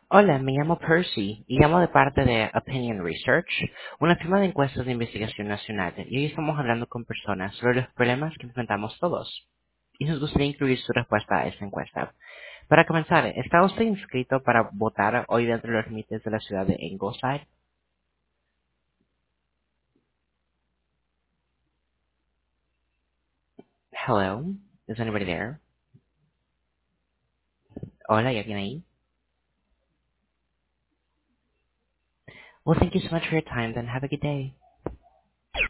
Hola, me llamo Percy y llamo de parte de Opinion Research, una firma de encuestas de investigación nacional, y hoy estamos hablando con personas sobre los problemas que enfrentamos todos. Y nos gustaría incluir su respuesta a esta encuesta. Para comenzar, ¿está usted inscrito para votar hoy dentro de los límites de la ciudad de Ingleside? Hello, is anybody there? Hola, ¿hay alguien ahí? Well, thank you so much for your time, then have a good day.